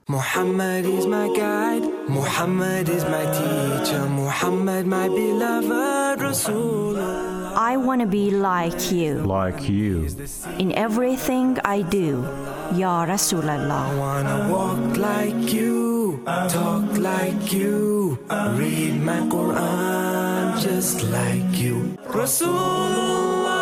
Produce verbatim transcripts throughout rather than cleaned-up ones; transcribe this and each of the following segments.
Muhammad is my guide, Muhammad is my teacher, Muhammad my beloved Rasulullah. I want to be like you. Like you. In everything I do, Ya Rasulallah. I wanna walk like you, talk like you, read my Quran just like you, Rasulullah.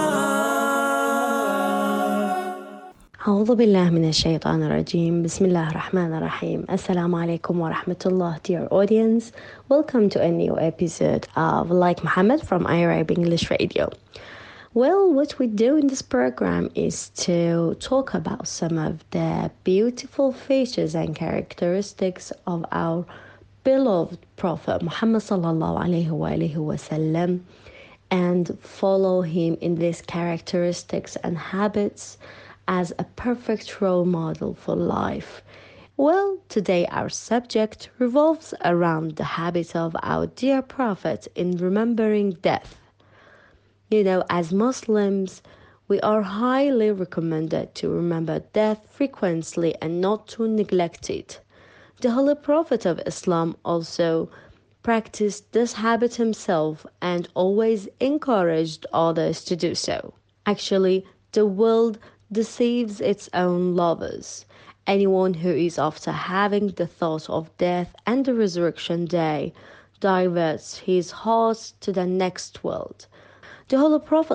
أعوذ بالله من الشيطان الرجيم. بسم الله الرحمن الرحيم. Assalamu alaikum wa rahmatullah, dear audience. Welcome to a new episode of Like Muhammad from iArab English Radio. Well, what we do in this program is to talk about some of the beautiful features and characteristics of our beloved Prophet Muhammad sallallahu alaihi wa alihi wasallam, and follow him in these characteristics and habits as a perfect role model for life. Well, today our subject revolves around the habit of our dear Prophet in remembering death. You know, as Muslims, we are highly recommended to remember death frequently and not to neglect it. The Holy Prophet of Islam also practiced this habit himself and always encouraged others to do so. Actually, the world deceives its own lovers. Anyone who is after having the thought of death and the resurrection day diverts his heart to the next world. The Holy Prophet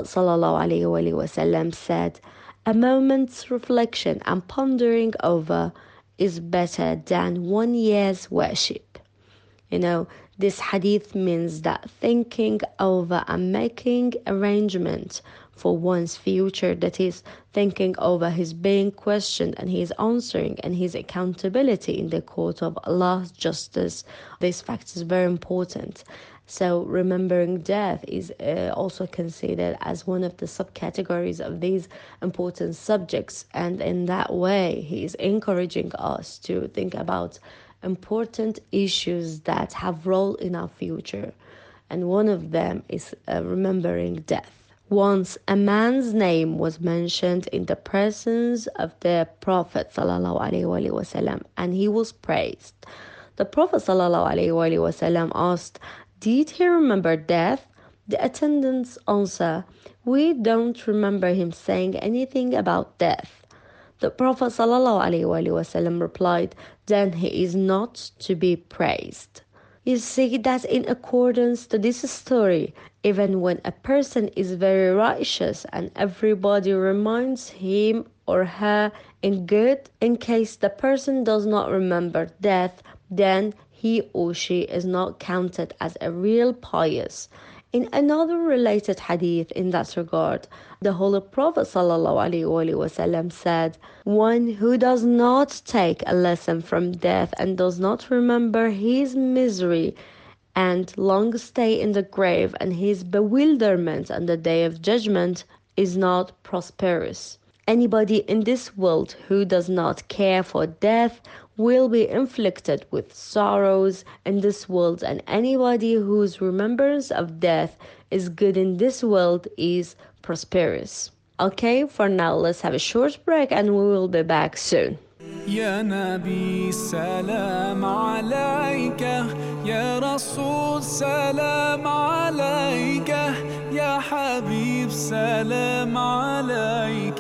ﷺ said, "A moment's reflection and pondering over is better than one year's worship." You know, this hadith means that thinking over and making arrangements for one's future, that is, thinking over his being questioned and his answering and his accountability in the court of Allah's justice. This fact is very important. So remembering death is uh, also considered as one of the subcategories of these important subjects, and in that way he is encouraging us to think about important issues that have role in our future, and one of them is uh, remembering death. Once a man's name was mentioned in the presence of the Prophet ﷺ, and he was praised. The Prophet ﷺ asked, "Did he remember death?" The attendants answered, "We don't remember him saying anything about death." The Prophet ﷺ replied, "Then he is not to be praised." You see that in accordance to this story, even when a person is very righteous and everybody reminds him or her in good, in case the person does not remember death, then he or she is not counted as a real pious. In another related hadith in that regard, the Holy Prophet ﷺ said, "One who does not take a lesson from death and does not remember his misery and long stay in the grave and his bewilderment on the day of judgment is not prosperous." Anybody in this world who does not care for death will be inflicted with sorrows in this world, and anybody whose remembrance of death is good in this world is prosperous. Okay, for now let's have a short break and we will be back soon. يا نبي سلام عليك يا رسول سلام عليك يا حبيب سلام عليك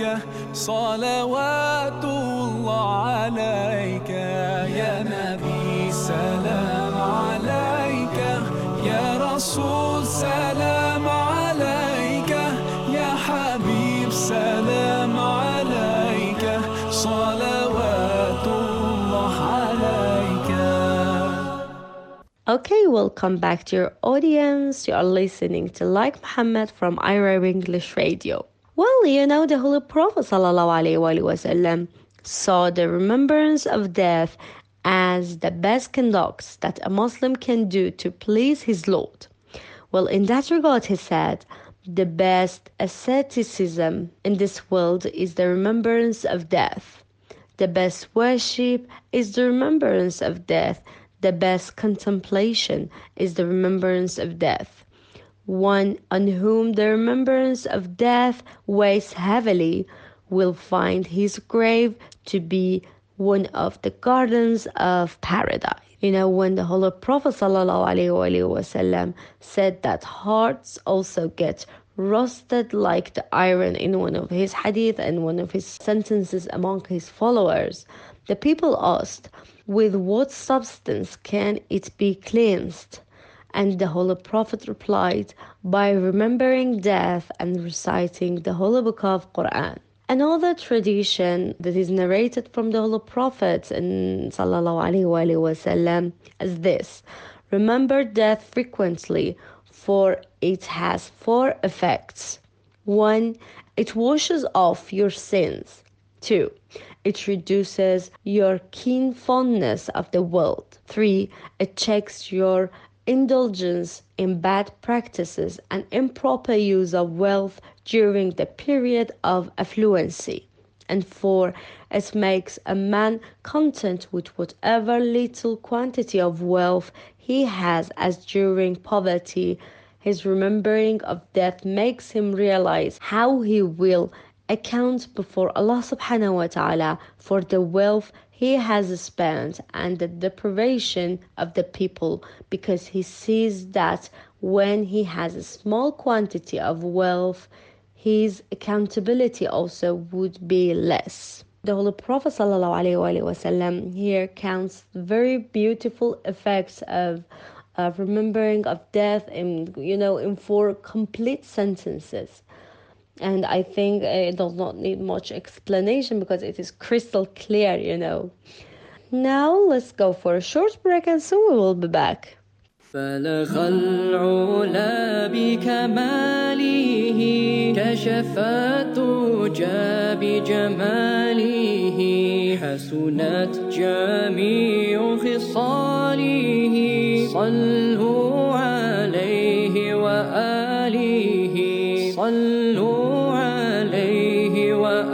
صلوات الله عليك يا نبي سلام عليك يا رسول سلام عليك يا حبيب سلام عليك صلوات الله عليك. Okay, welcome back to your audience. You are listening to Like Muhammad from iArab English Radio. Well, you know, the Holy Prophet ﷺ saw the remembrance of death as the best conduct that a Muslim can do to please his Lord. Well, in that regard, he said, "The best asceticism in this world is the remembrance of death. The best worship is the remembrance of death. The best contemplation is the remembrance of death. One on whom the remembrance of death weighs heavily will find his grave to be one of the gardens of paradise. You know, when the Holy Prophet ﷺ said that hearts also get roasted like the iron in one of his hadith and one of his sentences among his followers, the people asked, with what substance can it be cleansed? And the Holy Prophet replied, by remembering death and reciting the Holy Book of Quran. Another tradition that is narrated from the Holy Prophet and sallallahu alaihi wasallam is this: remember death frequently, for it has four effects. One, it washes off your sins. Two, it reduces your keen fondness of the world. Three, it checks your indulgence in bad practices and improper use of wealth during the period of affluency. And four, it makes a man content with whatever little quantity of wealth he has, as during poverty his remembering of death makes him realize how he will account before Allah subhanahu wa ta'ala for the wealth he has spent and the deprivation of the people, because he sees that when he has a small quantity of wealth, his accountability also would be less. The Holy Prophet ﷺ here counts very beautiful effects of of remembering of death in, you know, in four complete sentences. And I think it does not need much explanation because it is crystal clear, you know. Now let's go for a short break and soon we will be back. بلغ العلا بكماله كشف الدجى بجماله حسنت جميع خصاله صلوا عليه وآله صلوا عليه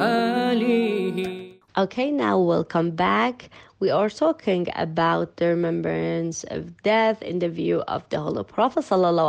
وآله. Okay, now welcome back. We are talking about the remembrance of death in the view of the Holy Prophet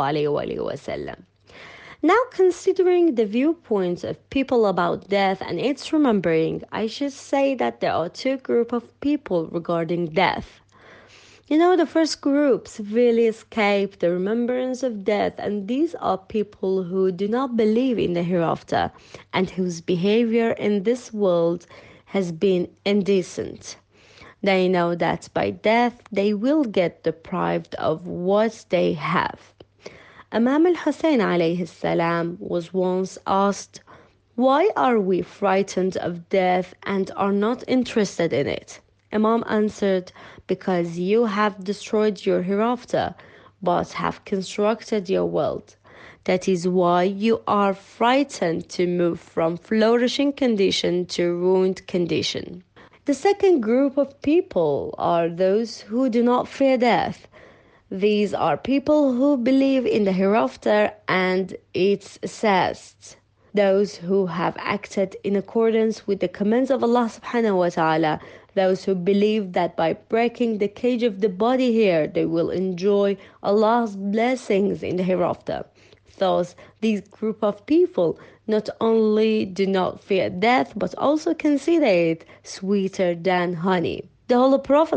ﷺ. Now, considering the viewpoints of people about death and its remembering, I should say that there are two groups of people regarding death. You know, the first group severely escape the remembrance of death, and these are people who do not believe in the hereafter and whose behavior in this world has been indecent. They know that by death they will get deprived of what they have. Imam al-Hussein alayhi salam was once asked, why are we frightened of death and are not interested in it? Imam answered, because you have destroyed your hereafter, but have constructed your world. That is why you are frightened to move from flourishing condition to ruined condition. The second group of people are those who do not fear death. These are people who believe in the hereafter and its assassed. Those who have acted in accordance with the commands of Allah subhanahu wa ta'ala. Those who believe that by breaking the cage of the body here, they will enjoy Allah's blessings in the hereafter. Thus, this group of people not only do not fear death, but also consider it sweeter than honey. The Holy Prophet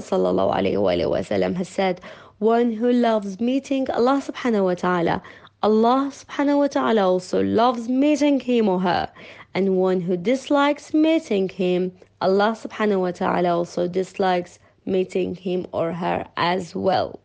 ﷺ has said, one who loves meeting Allah subhanahu wa ta'ala, Allah subhanahu wa ta'ala also loves meeting him or her. And one who dislikes meeting him, Allah subhanahu wa ta'ala also dislikes meeting him or her as well.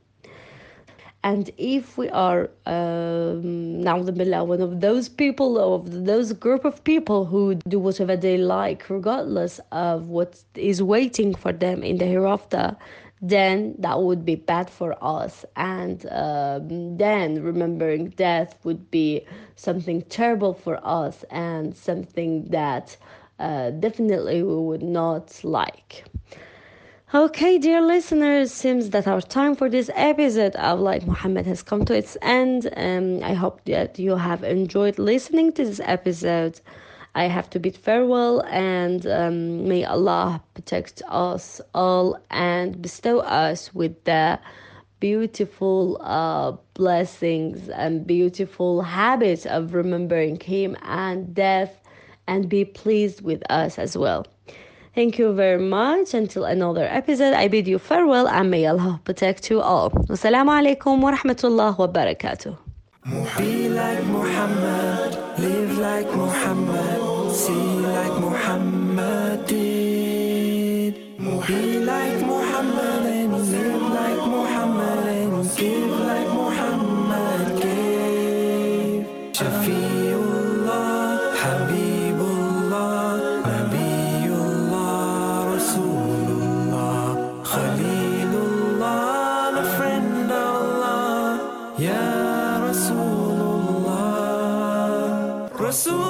And if we are, um, na'udhu one of those people, of those group of people who do whatever they like, regardless of what is waiting for them in the hereafter, then that would be bad for us. And um, then remembering death would be something terrible for us and something that uh, definitely we would not like. Okay, dear listeners, seems that our time for this episode of Like Muhammad has come to its end. Um, I hope that you have enjoyed listening to this episode. I have to bid farewell, and um, may Allah protect us all and bestow us with the beautiful uh, blessings and beautiful habits of remembering Him and death, and be pleased with us as well. Thank you very much. Until another episode, I bid you farewell and may Allah protect you all. Wassalamu alaikum wa rahmatullah wa barakatuh. Be like Muhammad, live like Muhammad, see like Muhammad did. Be like Muhammad and live like Muhammad and give like Muhammad gave. Shafiullah, Habibullah, Nabiullah, Rasulullah, Khalilullah, the friend of Allah, Ya Rasulullah, Rasul.